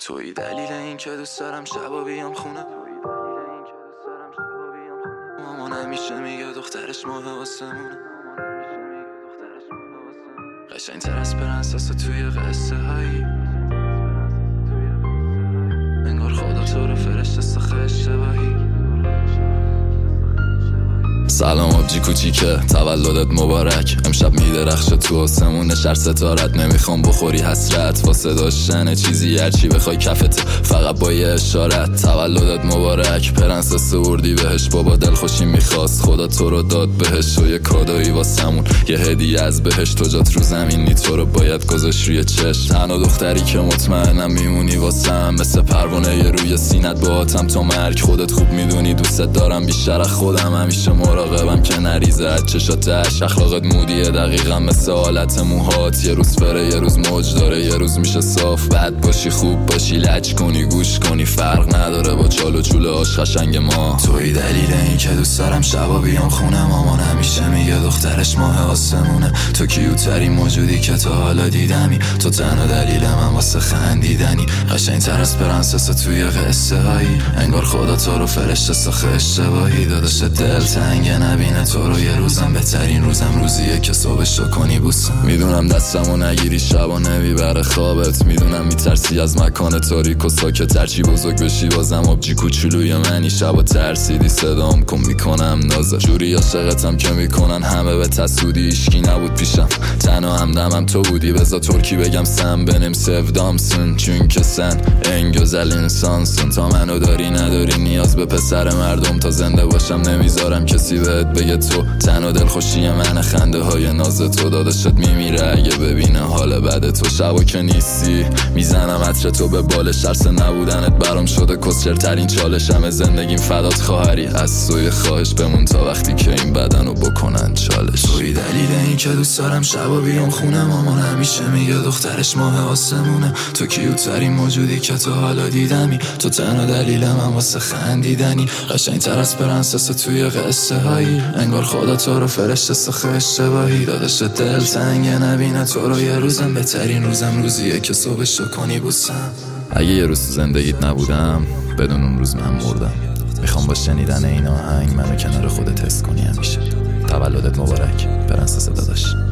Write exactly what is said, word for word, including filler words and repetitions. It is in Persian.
توی دلیل این که دوست دارم شبا بیام خونه. مامان همیشه میگه دخترش ماه آسمونه. قشنگ تر از پرنسس توی قصه هایی. انگار خدا تو رو فرشته ساخه اشتباهی. سلام آبجی کوچیکه، تولدت مبارک. امشب میدرخشه تو آسمون شهر ستارت. نمیخوام بخوری حسرت واسه داشتن چیزی، هرچی بخوای کفت فقط با یه اشارت. تولدت مبارک پرنسس اردی بهش. بابا دلخوشی میخواست خدا تو رو داد بهش و یه کادویی واسمون، یه هدیه از بهش. تو جات رو زمینی تو رو باید گذاشت روی چشم. تنها دختری که مطمئنم میمونی واسم، مثل پروانه یه روی سینت باهاتم تا مرگ. خودت خوب میدونی دوستت دارم بیشتر از خودم. همیشه مراقبم که نریزه چشاتش. اخلاقت مودیه دقیقا مثل حالت موهات. یه روز فره یه روز موج داره، یه روز میشه صاف. بد باشی خوب باشی لج کنی گوش کنی، فرق نداره با چال و چوله هاش قشنگ ما. توی دلیل این که دوست دارم شبا بیام خونه. مامان همیشه میگه دخترش ماه آسمونه. تو کیوترین موجودی که تا حالا دیدمی. تو تنها دلیل من واسه خندیدنی. قشنگ تر از پرنسس توی قصه هایی. انگار خدا تو رو فرشته ساخه اشتباهی. داداش دل تنگ نبینه تو رو یه روزم. بهترین روزم روزیه که صبحش رو کنی بوسم. میدونم دستمو نگیری شبا نمیبره خوابت. میدونم میترسی از مکان تاریک و ساکت. هرچی بزرگ بشی بازم آبجی کوچولوی منی. شبا ترسیدی صدام کن میکنم نازه. جوری عاشقتم که میکنن همه به تسودی. ایشکی نبود پیشم تنها همدمم تو بودی. بذار ترکی بگم سن بنم sevdamsın. چون که سن en güzel insansın. تا منو داری نداری نیاز به پسر مردم. تا زنده باشم نمیذارم کسی بهت بگه تو تنها دلخوشی من. خنده های ناز تو داداشت میمیره اگه ببینه حال بد تو. شبا که نیستی میزنم عطر تو به بالش. ترس نبودنت برام شده کسچرترین چالشم. زندگیم فدات خواهری. از سوی خواهش بمون تا وقتی که این بدنو بکنن چالش. توی دلیل این که دوست دارم شبا بیام خونه. مامان همیشه میگه دخترش ماه آسمونه. تو کیوترین موجودی که تا حالا دیدمی. تو تنها دلیل من واسه خندیدنی. قشنگ تر از پرنسس توی قصه هایی. انگار خدا تو رو فرشته ساخه اشتباهی. داداش دل تنگ نبینه تو رو یه روزم. بهترین روزم روزیه که صبحش رو کنی بوسم. اگه یه روز تو زندگیت نبودم بدون اون روز من مردم. میخوام با شنیدن این آهنگ منو کنار خودت حس کنی همیشه. تولدت مبارک پرنسس داداش.